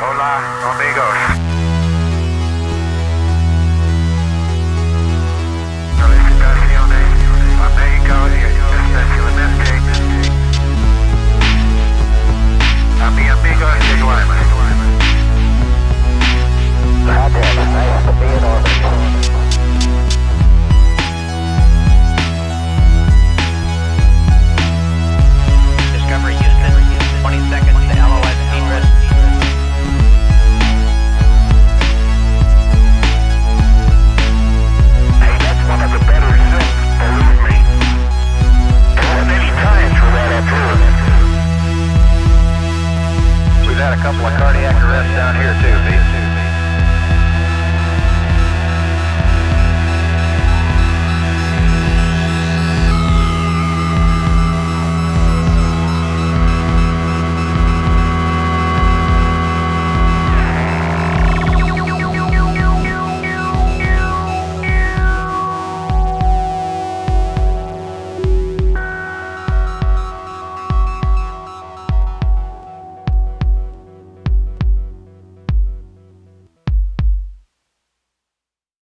Hola, amigos. Felicitaciones a México y especialmente a mi amigo de Guaymas. Nice to be in orbit. Discovery Houston, 20 seconds to LOS egress. Hey, that's one of the better zips, believe me. There weren't any times for that up here. We've had a couple of cardiac arrests down here too, Pete.